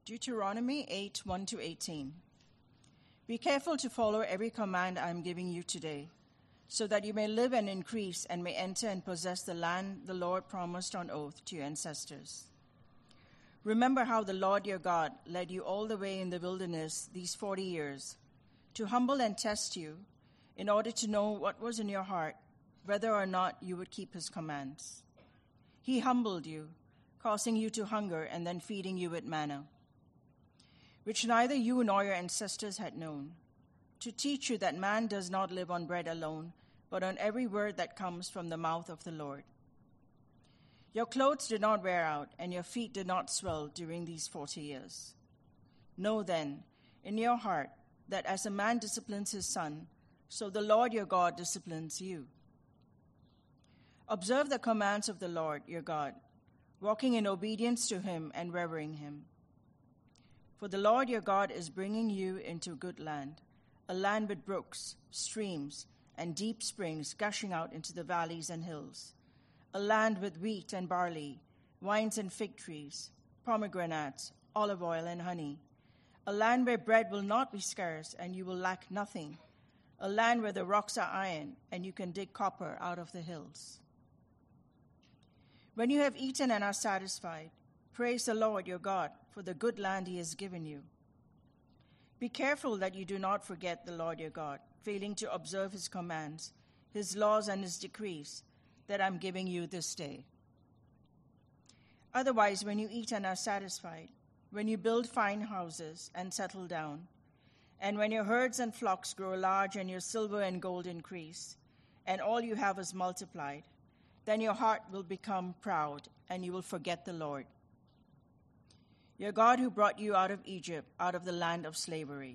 Deuteronomy 8, 1-18. Be careful to follow every command I am giving you today, so that you may live and increase and may enter and possess the land the Lord promised on oath to your ancestors. Remember how the Lord your God led you all the way in the wilderness these 40 years, to humble and test you, in order to know what was in your heart, whether or not you would keep his commands. He humbled you, causing you to hunger and then feeding you with manna, which neither you nor your ancestors had known, to teach you that man does not live on bread alone, but on every word that comes from the mouth of the Lord. Your clothes did not wear out, and your feet did not swell during these 40 years. Know then, in your heart, that as a man disciplines his son, so the Lord your God disciplines you. Observe the commands of the Lord your God, walking in obedience to him and revering him. For the Lord your God is bringing you into good land, a land with brooks, streams, and deep springs gushing out into the valleys and hills, a land with wheat and barley, vines and fig trees, pomegranates, olive oil and honey, a land where bread will not be scarce and you will lack nothing, a land where the rocks are iron and you can dig copper out of the hills. When you have eaten and are satisfied, praise the Lord your God for the good land he has given you. Be careful that you do not forget the Lord your God, failing to observe his commands, his laws, and his decrees that I'm giving you this day. Otherwise, when you eat and are satisfied, when you build fine houses and settle down, and when your herds and flocks grow large and your silver and gold increase, and all you have is multiplied, then your heart will become proud and you will forget the Lord, your God who brought you out of Egypt, out of the land of slavery.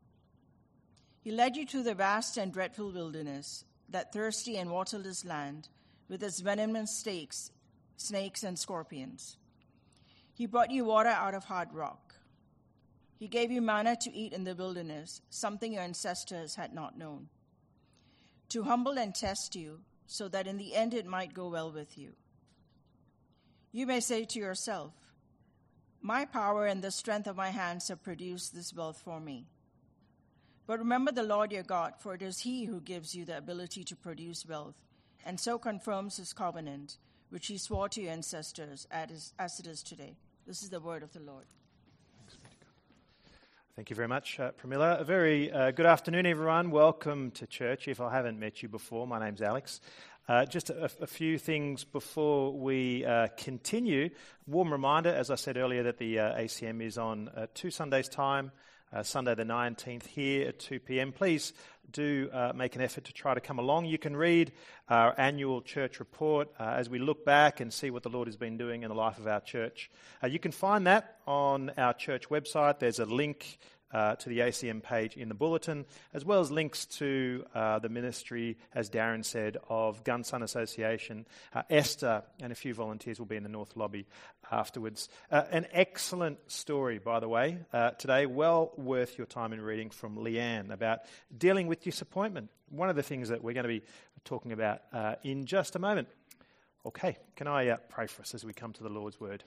He led you through the vast and dreadful wilderness, that thirsty and waterless land, with its venomous snakes and scorpions. He brought you water out of hard rock. He gave you manna to eat in the wilderness, something your ancestors had not known, to humble and test you, so that in the end it might go well with you. You may say to yourself, my power and the strength of my hands have produced this wealth for me. But remember the Lord your God, for it is he who gives you the ability to produce wealth, and so confirms his covenant, which he swore to your ancestors as it is today. This is the word of the Lord. Thank you very much, Pramila. A very good afternoon, everyone. Welcome to church. If I haven't met you before, my name's Alex. Just a few things before we continue. Warm reminder, as I said earlier, that the ACM is on 2 Sundays' time, Sunday the 19th here at 2 p.m. Please do make an effort to try to come along. You can read our annual church report as we look back and see what the Lord has been doing in the life of our church. You can find that on our church website. There's a link to the ACM page in the bulletin, as well as links to the ministry, as Darren said, of Gunson Association. Esther and a few volunteers will be in the North Lobby afterwards. An excellent story, by the way, today, well worth your time in reading, from Leanne about dealing with disappointment. One of the things that we're going to be talking about in just a moment. Okay, can I pray for us as we come to the Lord's Word?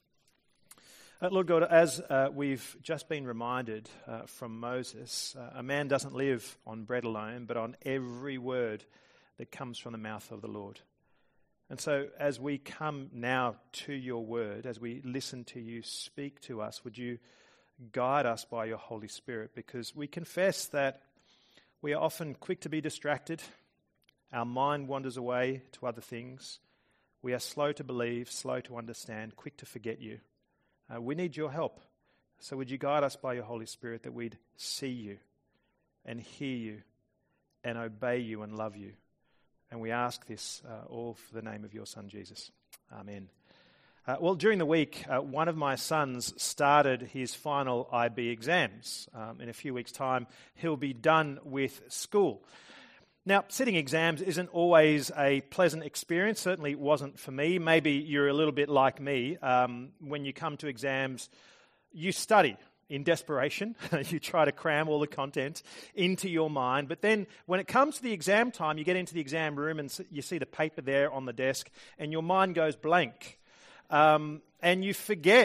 Lord God, as we've just been reminded from Moses, a man doesn't live on bread alone, but on every word that comes from the mouth of the Lord. And so as we come now to your word, as we listen to you speak to us, would you guide us by your Holy Spirit? Because we confess that we are often quick to be distracted. Our mind wanders away to other things. We are slow to believe, slow to understand, quick to forget you. We need your help. So would you guide us by your Holy Spirit that we'd see you and hear you and obey you and love you. And we ask this all for the name of your Son, Jesus. Amen. Well, during the week, one of my sons started his final IB exams. In a few weeks' time, he'll be done with school. Now, sitting exams isn't always a pleasant experience. Certainly it wasn't for me. Maybe you're a little bit like me. When you come to exams, you study in desperation. You try to cram all the content into your mind. But then when it comes to the exam time, you get into the exam room and you see the paper there on the desk and your mind goes blank. And you forget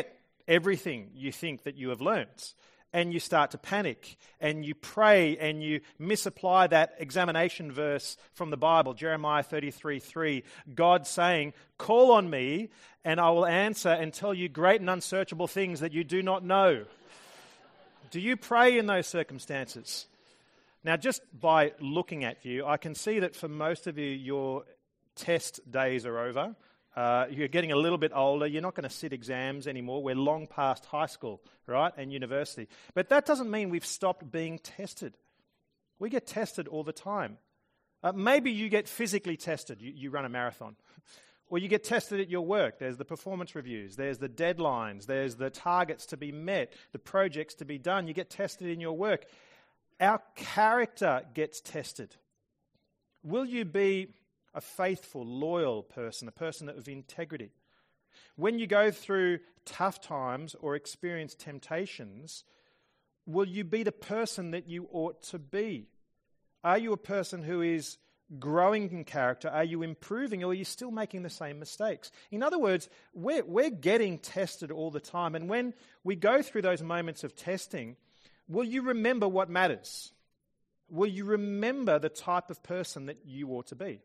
everything you think that you have learnt. And you start to panic, and you pray, and you misapply that examination verse from the Bible, Jeremiah 33:3, God saying, call on me, and I will answer and tell you great and unsearchable things that you do not know. Do you pray in those circumstances? Now, just by looking at you, I can see that for most of you, your test days are over. You're getting a little bit older. You're not going to sit exams anymore. We're long past high school, right, and university. But that doesn't mean we've stopped being tested. We get tested all the time. Maybe you get physically tested. You run a marathon. Or you get tested at your work. There's the performance reviews. There's the deadlines. There's the targets to be met, the projects to be done. You get tested in your work. Our character gets tested. Will you be a faithful, loyal person, a person of integrity? When you go through tough times or experience temptations, will you be the person that you ought to be? Are you a person who is growing in character? Are you improving, or are you still making the same mistakes? In other words, we're getting tested all the time, and when we go through those moments of testing, will you remember what matters? Will you remember the type of person that you ought to be?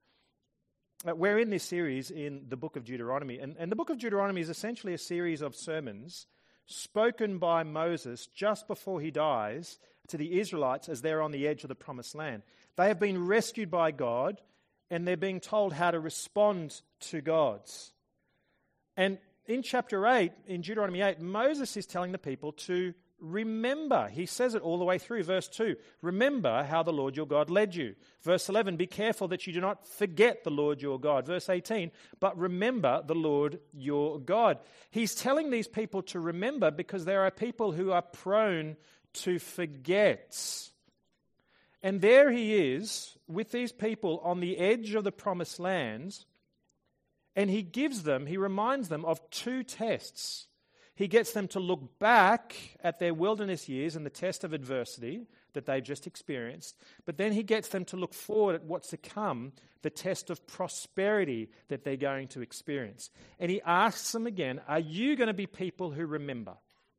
We're in this series in the book of Deuteronomy, and the book of Deuteronomy is essentially a series of sermons spoken by Moses just before he dies to the Israelites as they're on the edge of the promised land. They have been rescued by God, and they're being told how to respond to God. And in chapter 8, in Deuteronomy 8, Moses is telling the people to remember. He says it all the way through. Verse 2, remember how the Lord your God led you. Verse 11, be careful that you do not forget the Lord your God. Verse 18, but remember the Lord your God. He's telling these people to remember because there are people who are prone to forget. And there he is with these people on the edge of the promised land, and he reminds them of two tests. He gets them to look back at their wilderness years and the test of adversity that they've just experienced, but then he gets them to look forward at what's to come, the test of prosperity that they're going to experience. And he asks them again, are you going to be people who remember?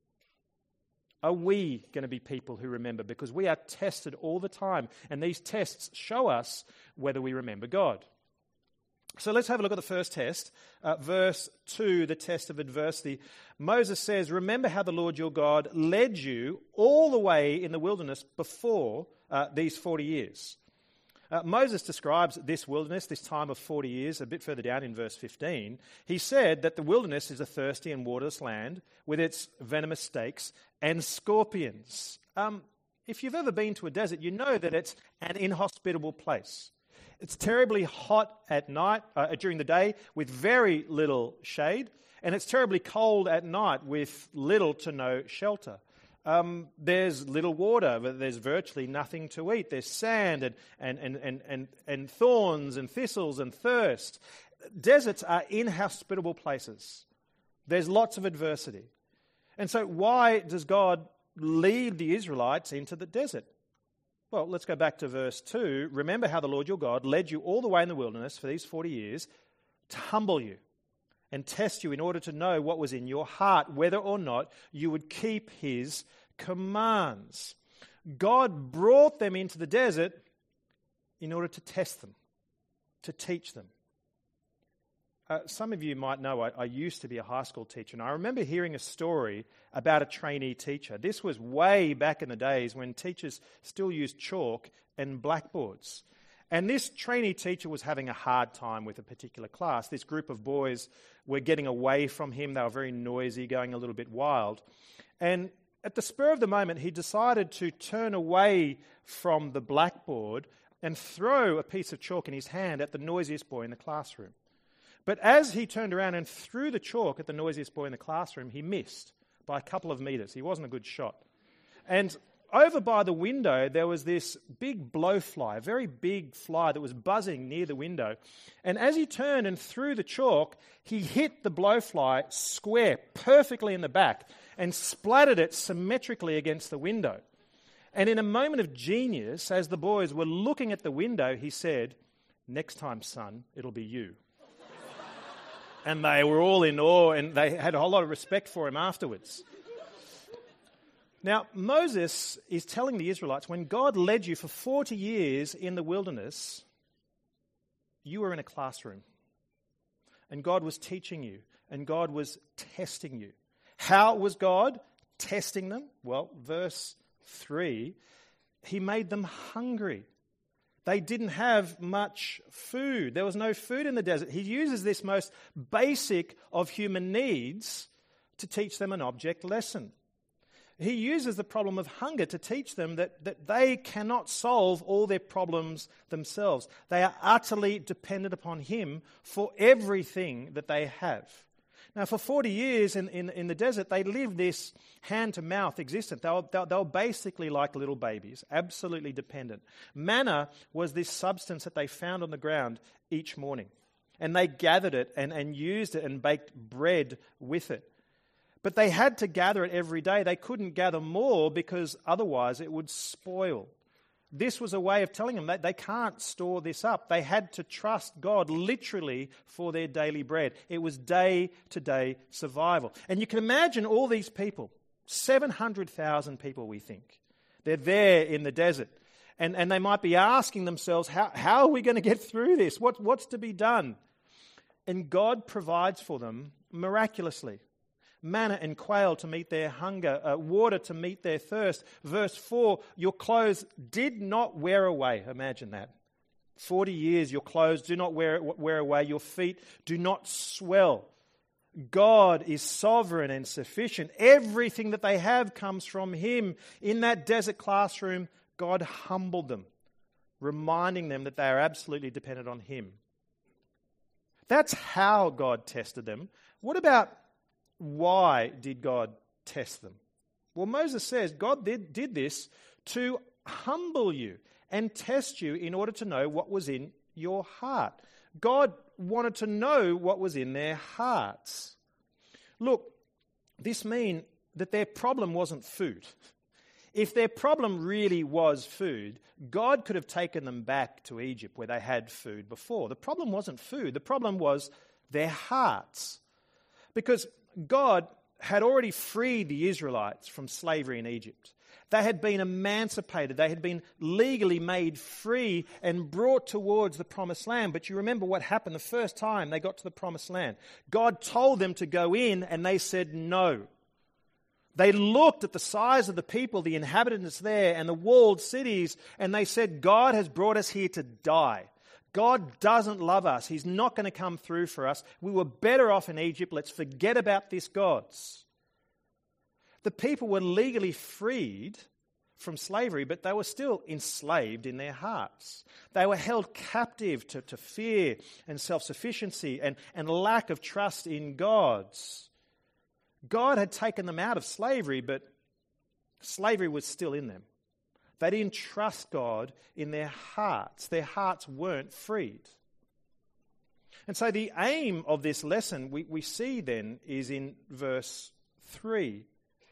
Are we going to be people who remember? Because we are tested all the time, and these tests show us whether we remember God. So let's have a look at the first test. Verse 2, the test of adversity. Moses says, remember how the Lord your God led you all the way in the wilderness before these 40 years. Moses describes this wilderness, this time of 40 years, a bit further down in verse 15. He said that the wilderness is a thirsty and waterless land with its venomous snakes and scorpions. If you've ever been to a desert, you know that it's an inhospitable place. It's terribly hot at night, during the day, with very little shade, and it's terribly cold at night with little to no shelter. There's little water, but there's virtually nothing to eat. There's sand and thorns and thistles and thirst. Deserts are inhospitable places. There's lots of adversity. And so why does God lead the Israelites into the desert? Well, let's go back to verse 2. Remember how the Lord your God led you all the way in the wilderness for these 40 years to humble you and test you in order to know what was in your heart, whether or not you would keep his commands. God brought them into the desert in order to test them, to teach them. Some of you might know I used to be a high school teacher, and I remember hearing a story about a trainee teacher. This was way back in the days when teachers still used chalk and blackboards. And this trainee teacher was having a hard time with a particular class. This group of boys were getting away from him. They were very noisy, going a little bit wild. And at the spur of the moment, he decided to turn away from the blackboard and throw a piece of chalk in his hand at the noisiest boy in the classroom. But as he turned around and threw the chalk at the noisiest boy in the classroom, he missed by a couple of meters. He wasn't a good shot. And over by the window, there was this big blowfly, a very big fly that was buzzing near the window. And as he turned and threw the chalk, he hit the blowfly square, perfectly in the back, and splattered it symmetrically against the window. And in a moment of genius, as the boys were looking at the window, he said, "Next time, son, it'll be you." And they were all in awe, and they had a whole lot of respect for him afterwards. Now, Moses is telling the Israelites, when God led you for 40 years in the wilderness, you were in a classroom. And God was teaching you, and God was testing you. How was God testing them? Well, verse 3, he made them hungry. They didn't have much food. There was no food in the desert. He uses this most basic of human needs to teach them an object lesson. He uses the problem of hunger to teach them that they cannot solve all their problems themselves. They are utterly dependent upon him for everything that they have. Now, for 40 years in the desert, they lived this hand-to-mouth existence. They were basically like little babies, absolutely dependent. Manna was this substance that they found on the ground each morning. And they gathered it and used it and baked bread with it. But they had to gather it every day. They couldn't gather more because otherwise it would spoil. This was a way of telling them that they can't store this up. They had to trust God literally for their daily bread. It was day-to-day survival. And you can imagine all these people, 700,000 people we think. They're there in the desert. And they might be asking themselves, how are we going to get through this? What's to be done? And God provides for them miraculously. Manna and quail to meet their hunger, water to meet their thirst. Verse 4, your clothes did not wear away. Imagine that. 40 years, your clothes do not wear away. Your feet do not swell. God is sovereign and sufficient. Everything that they have comes from him. In that desert classroom, God humbled them, reminding them that they are absolutely dependent on him. That's how God tested them. What about why did God test them? Well, Moses says God did this to humble you and test you in order to know what was in your heart. God wanted to know what was in their hearts. Look, this means that their problem wasn't food. If their problem really was food, God could have taken them back to Egypt where they had food before. The problem wasn't food. The problem was their hearts. Because God had already freed the Israelites from slavery in Egypt. They had been emancipated. They had been legally made free and brought towards the promised land. But you remember what happened the first time they got to the promised land. God told them to go in and they said no. They looked at the size of the people, the inhabitants there, and the walled cities, and they said, God has brought us here to die. God doesn't love us. He's not going to come through for us. We were better off in Egypt. Let's forget about this gods. The people were legally freed from slavery, but they were still enslaved in their hearts. They were held captive to fear and self-sufficiency and lack of trust in gods. God had taken them out of slavery, but slavery was still in them. They didn't trust God in their hearts. Their hearts weren't freed. And so the aim of this lesson we see then is in verse 3.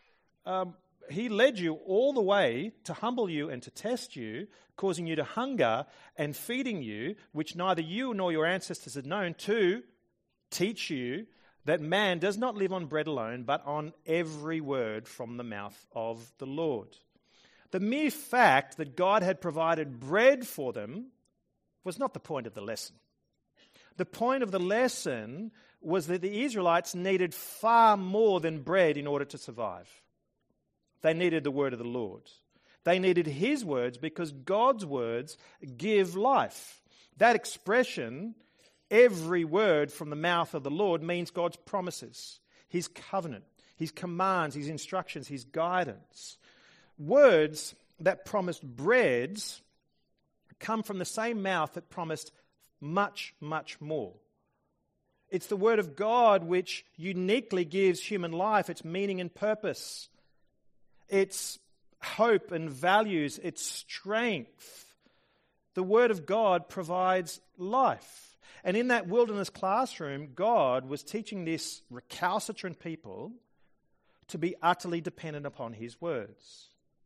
He led you all the way to humble you and to test you, causing you to hunger and feeding you, which neither you nor your ancestors had known, to teach you that man does not live on bread alone, but on every word from the mouth of the Lord. The mere fact that God had provided bread for them was not the point of the lesson. The point of the lesson was that the Israelites needed far more than bread in order to survive. They needed the word of the Lord. They needed his words because God's words give life. That expression, every word from the mouth of the Lord, means God's promises, his covenant, his commands, his instructions, his guidance. Words that promised breads come from the same mouth that promised much, much more. It's the word of God which uniquely gives human life its meaning and purpose, its hope and values, its strength. The word of God provides life. And in that wilderness classroom, God was teaching this recalcitrant people to be utterly dependent upon his words.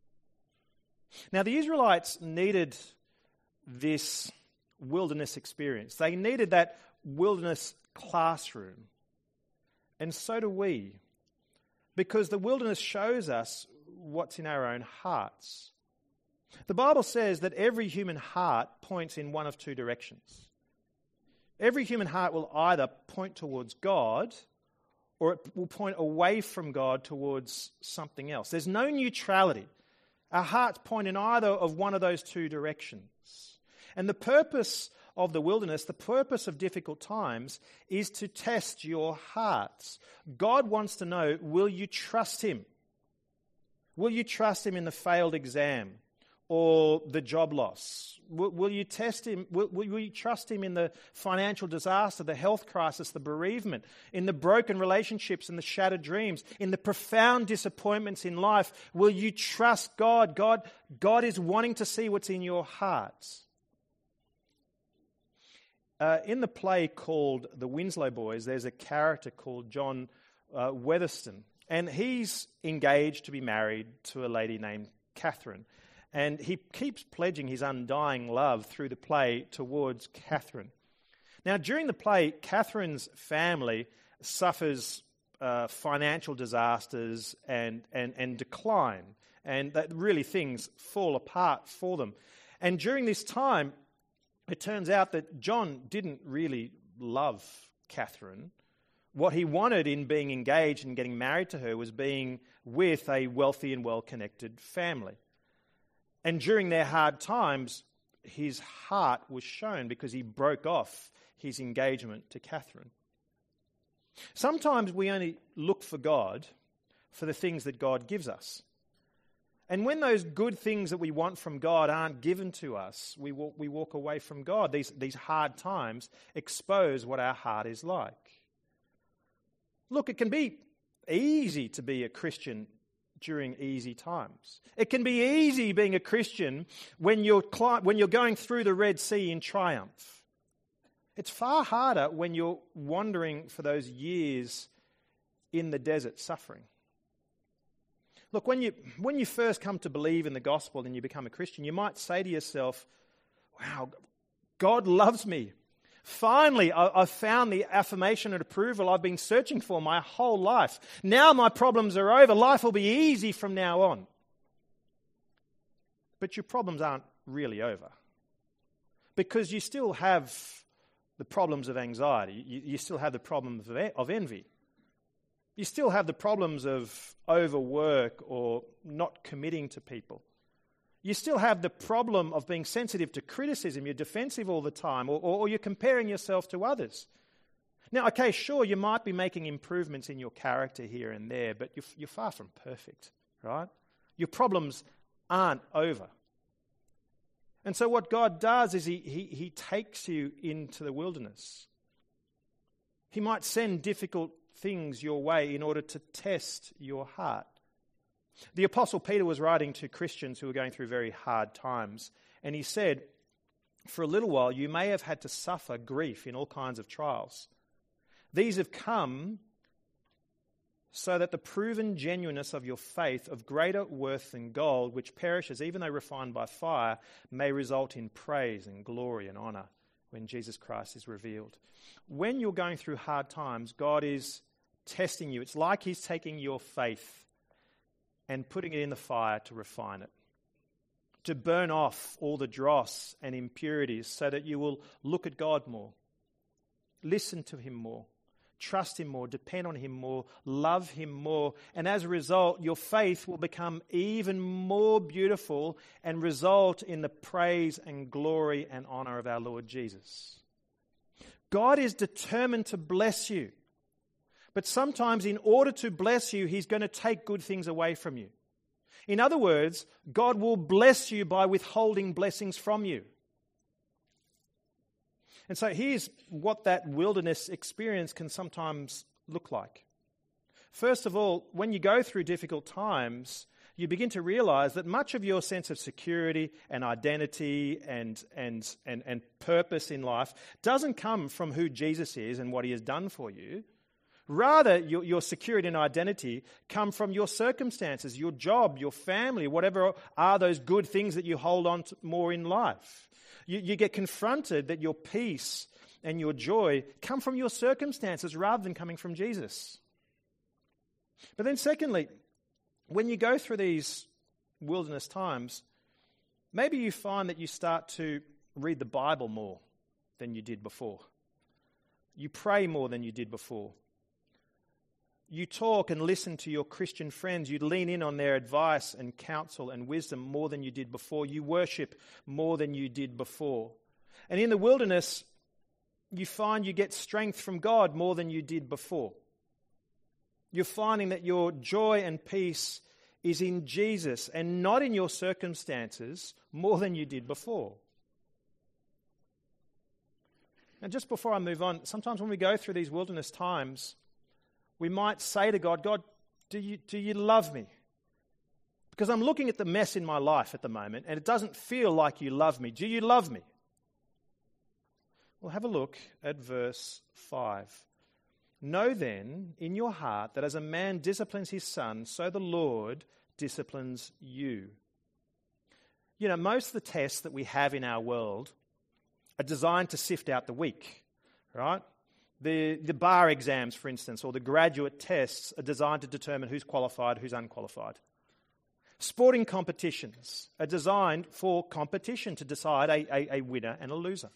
Now, the Israelites needed this wilderness experience. They needed that wilderness classroom and so do we, because the wilderness shows us what's in our own hearts. The Bible says that every human heart points in one of two directions. Every human heart will either point towards God or it will point away from God towards something else. There's no neutrality. Our hearts point in either of one of those two directions. And the purpose of the wilderness, the purpose of difficult times, is to test your hearts. God wants to know, will you trust Him? Will you trust Him in the failed exam or the job loss? Will you test Him? Will you trust Him in the financial disaster, the health crisis, the bereavement, in the broken relationships and the shattered dreams, in the profound disappointments in life? Will you trust God? God is wanting to see what's in your hearts. In the play called The Winslow Boys, there's a character called John Weatherston, and he's engaged to be married to a lady named Catherine. And he keeps pledging his undying love through the play towards Catherine. Now, during the play, Catherine's family suffers financial disasters and decline, and that really things fall apart for them. And during this time, it turns out that John didn't really love Catherine. What he wanted in being engaged and getting married to her was being with a wealthy and well-connected family. And during their hard times, his heart was shown because he broke off his engagement to Catherine. Sometimes we only look for God for the things that God gives us. And when those good things that we want from God aren't given to us, we walk away from God. These hard times expose what our heart is like. Look, it can be easy to be a Christian during easy times. It can be easy being a Christian when you're going through the Red Sea in triumph. It's far harder when you're wandering for those years in the desert suffering. Look, when you first come to believe in the gospel and you become a Christian, you might say to yourself, wow, God loves me. Finally, I've found the affirmation and approval I've been searching for my whole life. Now my problems are over. Life will be easy from now on. But your problems aren't really over, because you still have the problems of anxiety. You still have the problems of envy. You still have the problems of overwork or not committing to people. You still have the problem of being sensitive to criticism. You're defensive all the time, or you're comparing yourself to others. Now, okay, sure, you might be making improvements in your character here and there, but you're far from perfect, right? Your problems aren't over. And so what God does is he takes you into the wilderness. He might send difficult things your way in order to test your heart. The Apostle Peter was writing to Christians who were going through very hard times, and he said, for a little while you may have had to suffer grief in all kinds of trials. These have come so that the proven genuineness of your faith, of greater worth than gold, which perishes even though refined by fire, may result in praise and glory and honor when Jesus Christ is revealed. When you're going through hard times, God is testing you. It's like He's taking your faith and putting it in the fire to refine it, to burn off all the dross and impurities so that you will look at God more, listen to Him more, trust Him more, depend on Him more, love Him more. And as a result, your faith will become even more beautiful and result in the praise and glory and honor of our Lord Jesus. God is determined to bless you. But sometimes in order to bless you, He's going to take good things away from you. In other words, God will bless you by withholding blessings from you. And so here's what that wilderness experience can sometimes look like. First of all, when you go through difficult times, you begin to realize that much of your sense of security and identity and purpose in life doesn't come from who Jesus is and what He has done for you. Rather, your security and identity come from your circumstances, your job, your family, whatever are those good things that you hold on to more in life. You get confronted that your peace and your joy come from your circumstances rather than coming from Jesus. But then secondly, when you go through these wilderness times, maybe you find that you start to read the Bible more than you did before. You pray more than you did before. You talk and listen to your Christian friends. You lean in on their advice and counsel and wisdom more than you did before. You worship more than you did before. And in the wilderness, you find you get strength from God more than you did before. You're finding that your joy and peace is in Jesus and not in your circumstances more than you did before. And just before I move on, sometimes when we go through these wilderness times, we might say to God, God, do you love me? Because I'm looking at the mess in my life at the moment and it doesn't feel like you love me. Do you love me? Well, have a look at verse 5. Know then in your heart that as a man disciplines his son, so the Lord disciplines you. You know, most of the tests that we have in our world are designed to sift out the weak, right? The bar exams, for instance, or the graduate tests are designed to determine who's qualified, who's unqualified. Sporting competitions are designed for competition to decide a winner and a loser.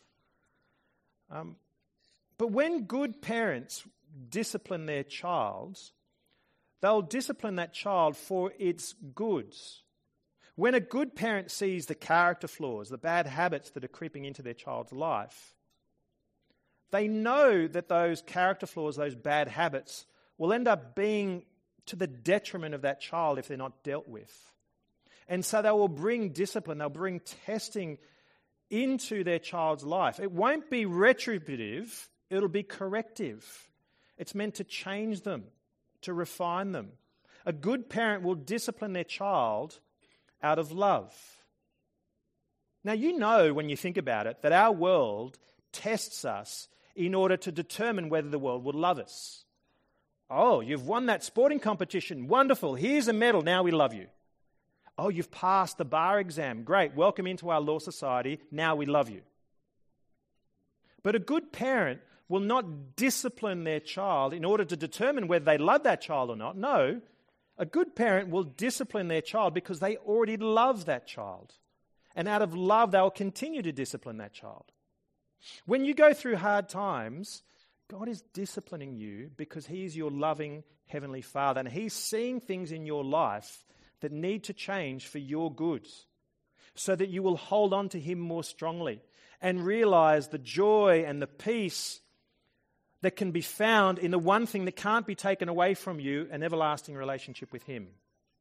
But when good parents discipline their child, they'll discipline that child for its goods. When a good parent sees the character flaws, the bad habits that are creeping into their child's life, they know that those character flaws, those bad habits, will end up being to the detriment of that child if they're not dealt with. And so they will bring discipline, they'll bring testing into their child's life. It won't be retributive, it'll be corrective. It's meant to change them, to refine them. A good parent will discipline their child out of love. Now, you know when you think about it that our world tests us in order to determine whether the world will love us. Oh, you've won that sporting competition. Wonderful. Here's a medal. Now we love you. Oh, you've passed the bar exam. Great. Welcome into our law society. Now we love you. But a good parent will not discipline their child in order to determine whether they love that child or not. No, a good parent will discipline their child because they already love that child. And out of love, they will continue to discipline that child. When you go through hard times, God is disciplining you because He is your loving Heavenly Father. And He's seeing things in your life that need to change for your good so that you will hold on to Him more strongly and realize the joy and the peace that can be found in the one thing that can't be taken away from you, an everlasting relationship with Him.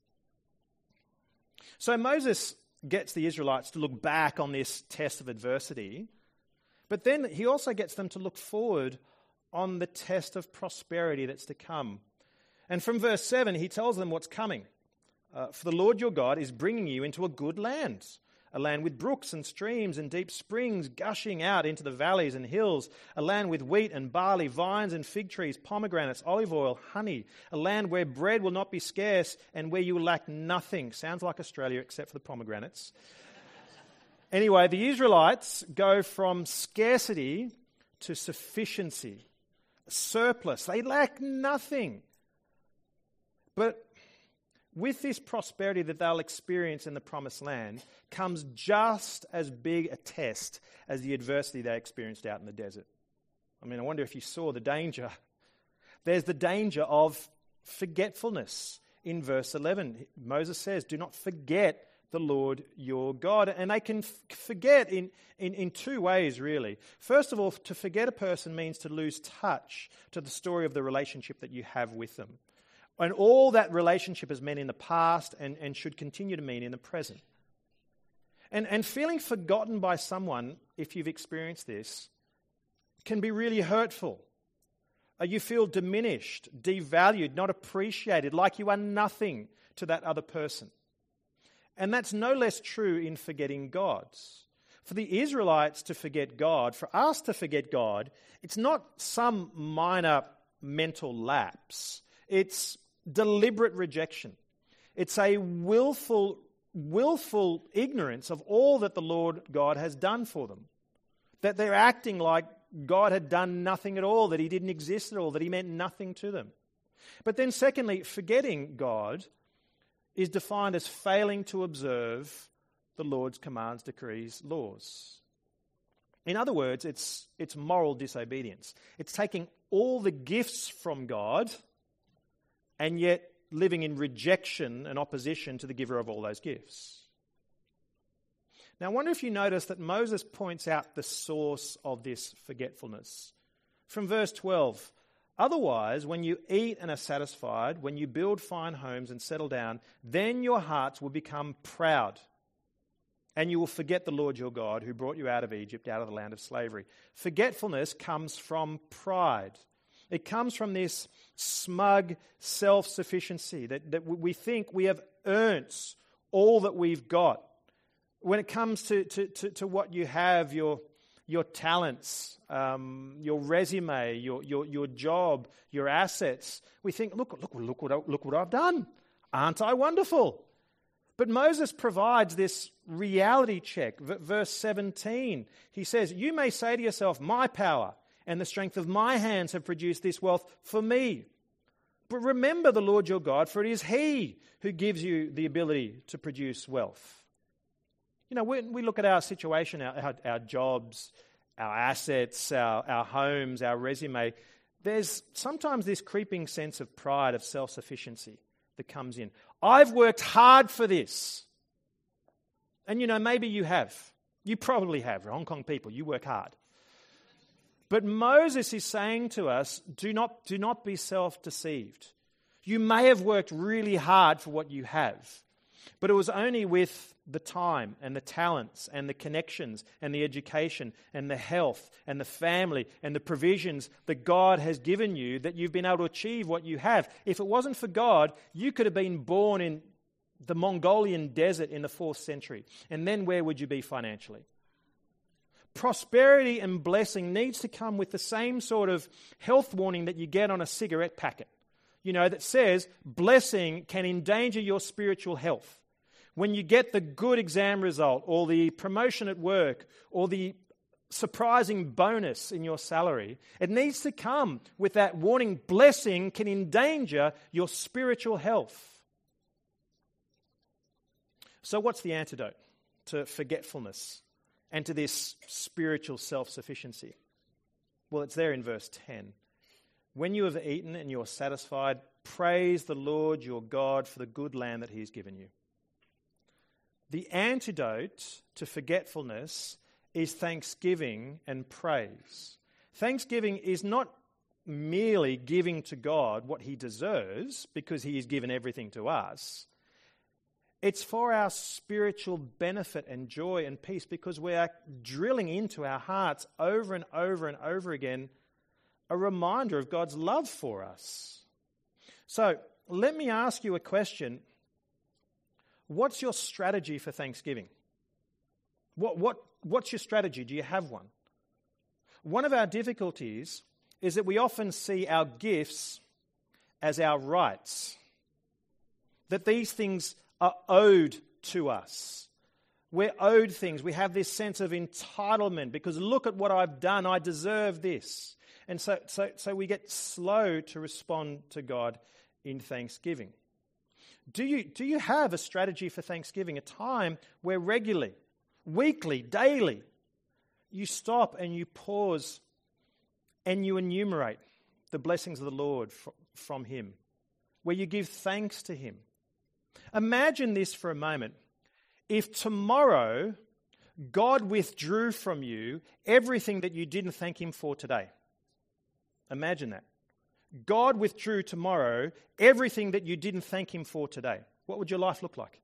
So Moses gets the Israelites to look back on this test of adversity, but then he also gets them to look forward on the test of prosperity that's to come. And from verse 7, he tells them what's coming. For the Lord your God is bringing you into a good land, a land with brooks and streams and deep springs gushing out into the valleys and hills, a land with wheat and barley, vines and fig trees, pomegranates, olive oil, honey, a land where bread will not be scarce and where you will lack nothing. Sounds like Australia except for the pomegranates. Anyway, the Israelites go from scarcity to sufficiency, surplus. They lack nothing. But with this prosperity that they'll experience in the promised land comes just as big a test as the adversity they experienced out in the desert. I mean, I wonder if you saw the danger. There's the danger of forgetfulness. In verse 11, Moses says, do not forget the Lord your God. And they can forget in two ways, really. First of all, to forget a person means to lose touch to the story of the relationship that you have with them. And all that relationship has meant in the past and should continue to mean in the present. And feeling forgotten by someone, if you've experienced this, can be really hurtful. You feel diminished, devalued, not appreciated, like you are nothing to that other person. And that's no less true in forgetting God. For the Israelites to forget God, for us to forget God, it's not some minor mental lapse. It's deliberate rejection. It's a willful ignorance of all that the Lord God has done for them. That they're acting like God had done nothing at all, that He didn't exist at all, that He meant nothing to them. But then secondly, forgetting God is defined as failing to observe the Lord's commands, decrees, laws. In other words, it's moral disobedience. It's taking all the gifts from God and yet living in rejection and opposition to the giver of all those gifts. Now, I wonder if you notice that Moses points out the source of this forgetfulness. From verse 12, otherwise, when you eat and are satisfied, when you build fine homes and settle down, then your hearts will become proud, and you will forget the Lord your God who brought you out of Egypt, out of the land of slavery. Forgetfulness comes from pride. It comes from this smug self-sufficiency that we think we have earned all that we've got. When it comes to what you have, your talents, your resume, your job, your assets, we think, look what I've done. Aren't I wonderful? But Moses provides this reality check. Verse 17, he says, you may say to yourself, my power and the strength of my hands have produced this wealth for me. But remember the Lord your God, for it is He who gives you the ability to produce wealth. You know, when we look at our situation, our jobs, our assets, our homes, our resume, there's sometimes this creeping sense of pride, of self-sufficiency that comes in. I've worked hard for this. And you know, maybe you have. You probably have. Hong Kong people, you work hard. But Moses is saying to us, do not be self-deceived. You may have worked really hard for what you have, but it was only with the time and the talents and the connections and the education and the health and the family and the provisions that God has given you that you've been able to achieve what you have. If it wasn't for God, you could have been born in the Mongolian desert in the 4th century. And then where would you be financially? Prosperity and blessing needs to come with the same sort of health warning that you get on a cigarette packet. You know, that says blessing can endanger your spiritual health. When you get the good exam result or the promotion at work or the surprising bonus in your salary, it needs to come with that warning. Blessing can endanger your spiritual health. So what's the antidote to forgetfulness and to this spiritual self-sufficiency? Well, it's there in verse 10. When you have eaten and you are satisfied, praise the Lord your God for the good land that He has given you. The antidote to forgetfulness is thanksgiving and praise. Thanksgiving is not merely giving to God what He deserves because He has given everything to us. It's for our spiritual benefit and joy and peace because we are drilling into our hearts over and over and over again a reminder of God's love for us. So let me ask you a question. What's your strategy for Thanksgiving? What's your strategy? Do you have one? One of our difficulties is that we often see our gifts as our rights, that these things are owed to us. We're owed things. We have this sense of entitlement because look at what I've done. I deserve this. And so we get slow to respond to God in thanksgiving. Do you have a strategy for Thanksgiving, a time where regularly, weekly, daily, you stop and you pause and you enumerate the blessings of the Lord from Him, where you give thanks to Him? Imagine this for a moment. If tomorrow God withdrew from you everything that you didn't thank Him for today. Imagine that. God withdrew tomorrow everything that you didn't thank Him for today. What would your life look like?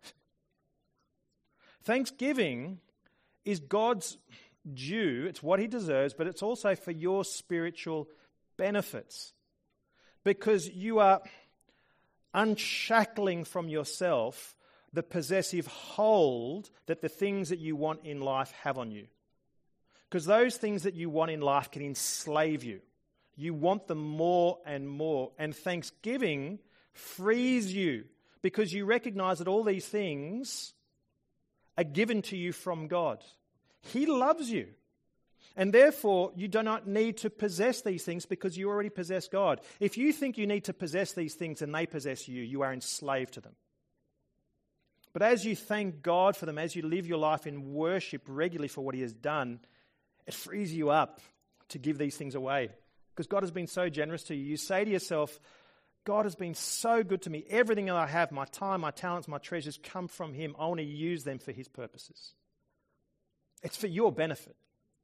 Thanksgiving is God's due. It's what He deserves, but it's also for your spiritual benefits. Because you are unshackling from yourself the possessive hold that the things that you want in life have on you. Because those things that you want in life can enslave you. You want them more and more. And thanksgiving frees you because you recognize that all these things are given to you from God. He loves you. And therefore, you do not need to possess these things because you already possess God. If you think you need to possess these things and they possess you, you are enslaved to them. But as you thank God for them, as you live your life in worship regularly for what He has done, it frees you up to give these things away. Because God has been so generous to you. You say to yourself, God has been so good to me. Everything that I have, my time, my talents, my treasures come from Him. I want to use them for His purposes. It's for your benefit.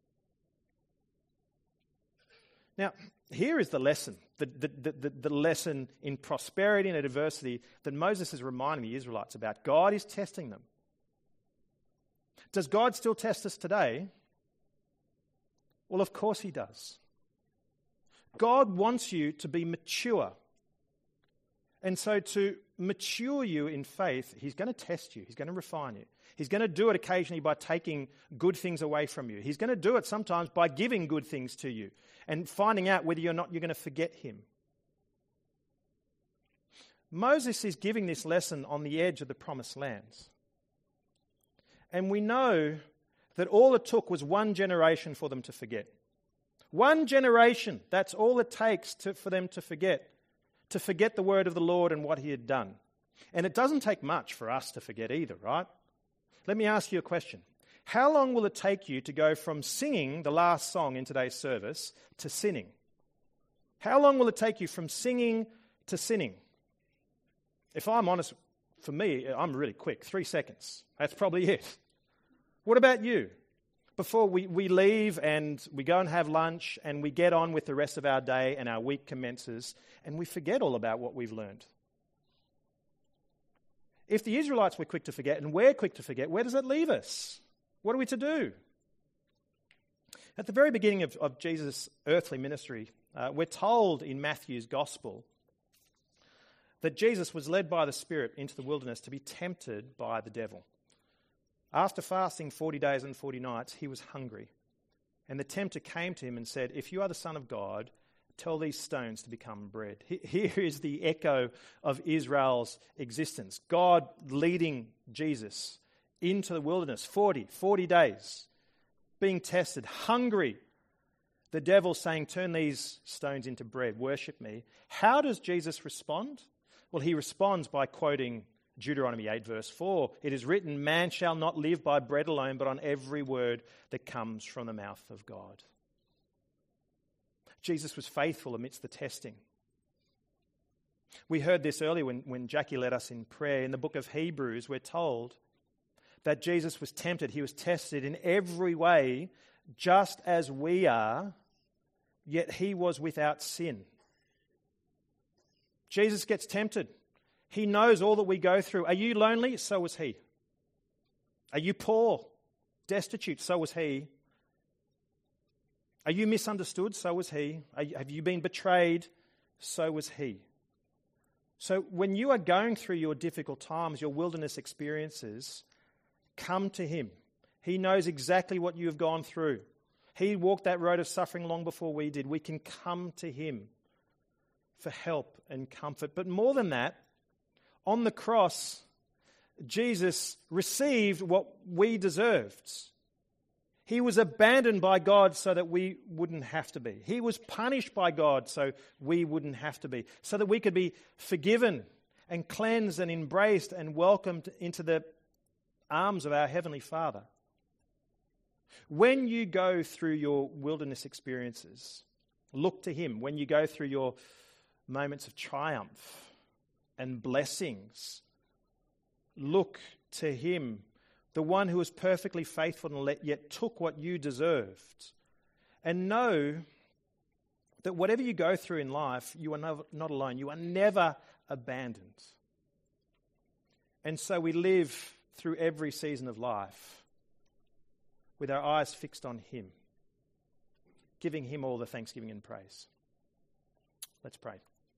Now, here is the lesson, the lesson in prosperity and adversity that Moses is reminding the Israelites about. God is testing them. Does God still test us today? Well, of course He does. God wants you to be mature. And so to mature you in faith, He's going to test you. He's going to refine you. He's going to do it occasionally by taking good things away from you. He's going to do it sometimes by giving good things to you and finding out whether or not you're going to forget Him. Moses is giving this lesson on the edge of the promised lands. And we know that all it took was one generation for them to forget. One generation, that's all it takes for them to forget the word of the Lord and what He had done. And it doesn't take much for us to forget either, right? Let me ask you a question. How long will it take you to go from singing the last song in today's service to sinning? How long will it take you from singing to sinning? If I'm honest, for me, I'm really quick. 3 seconds. That's probably it. What about you? Before we leave and we go and have lunch and we get on with the rest of our day and our week commences and we forget all about what we've learned. If the Israelites were quick to forget and we're quick to forget, where does it leave us? What are we to do? At the very beginning of Jesus' earthly ministry, we're told in Matthew's Gospel that Jesus was led by the Spirit into the wilderness to be tempted by the devil. After fasting 40 days and 40 nights, he was hungry. And the tempter came to him and said, "If you are the Son of God, tell these stones to become bread." Here is the echo of Israel's existence. God leading Jesus into the wilderness, 40 days, being tested, hungry. The devil saying, "Turn these stones into bread, worship me." How does Jesus respond? Well, he responds by quoting Deuteronomy 8 verse 4. It is written, "Man shall not live by bread alone, but on every word that comes from the mouth of God." Jesus was faithful amidst the testing. We heard this earlier when Jackie led us in prayer. In the book of Hebrews, we're told that Jesus was tempted. He was tested in every way, just as we are, yet He was without sin. Jesus gets tempted. He knows all that we go through. Are you lonely? So was He. Are you poor, destitute? So was He. Are you misunderstood? So was He. Have you been betrayed? So was He. So when you are going through your difficult times, your wilderness experiences, come to Him. He knows exactly what you have gone through. He walked that road of suffering long before we did. We can come to Him for help and comfort. But more than that, on the cross, Jesus received what we deserved. He was abandoned by God so that we wouldn't have to be. He was punished by God so we wouldn't have to be. So that we could be forgiven and cleansed and embraced and welcomed into the arms of our Heavenly Father. When you go through your wilderness experiences, look to Him. When you go through your moments of triumph and blessings, look to Him, the one who was perfectly faithful and yet took what you deserved. And know that whatever you go through in life, you are not alone. You are never abandoned. And so we live through every season of life with our eyes fixed on Him, giving Him all the thanksgiving and praise. Let's pray.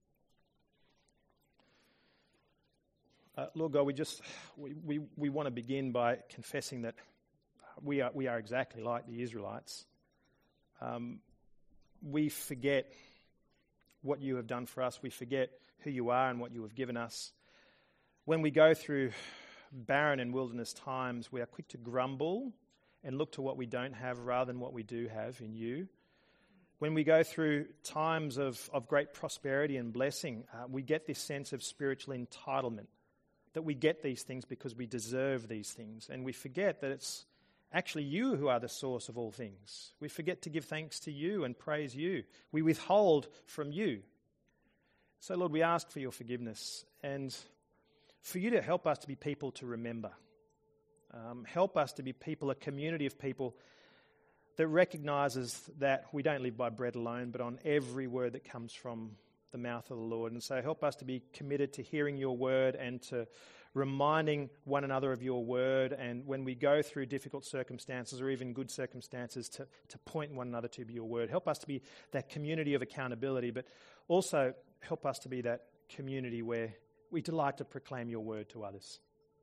Lord God, we want to begin by confessing that we are exactly like the Israelites. We forget what you have done for us. We forget who you are and what you have given us. When we go through barren and wilderness times, we are quick to grumble and look to what we don't have rather than what we do have in you. When we go through times of great prosperity and blessing, we get this sense of spiritual entitlement, that we get these things because we deserve these things. And we forget that it's actually you who are the source of all things. We forget to give thanks to you and praise you. We withhold from you. So, Lord, we ask for your forgiveness and for you to help us to be people to remember. Help us to be people, a community of people that recognises that we don't live by bread alone, but on every word that comes from the mouth of the Lord. And so help us to be committed to hearing your word and to reminding one another of your word. And when we go through difficult circumstances or even good circumstances, to point one another to your word. Help us to be that community of accountability, but also help us to be that community where we delight to proclaim your word to others.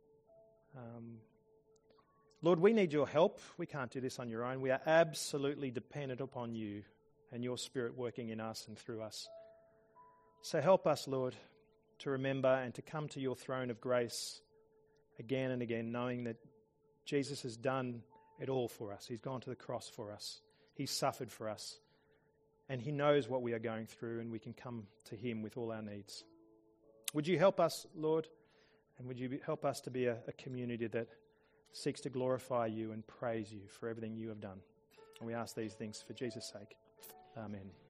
Lord, we need your help. We can't do this on your own. We are absolutely dependent upon you and your Spirit working in us and through us. So help us, Lord, to remember and to come to your throne of grace again and again, knowing that Jesus has done it all for us. He's gone to the cross for us. He's suffered for us. And he knows what we are going through, and we can come to him with all our needs. Would you help us, Lord? And would you help us to be a community that seeks to glorify you and praise you for everything you have done? And we ask these things for Jesus' sake. Amen.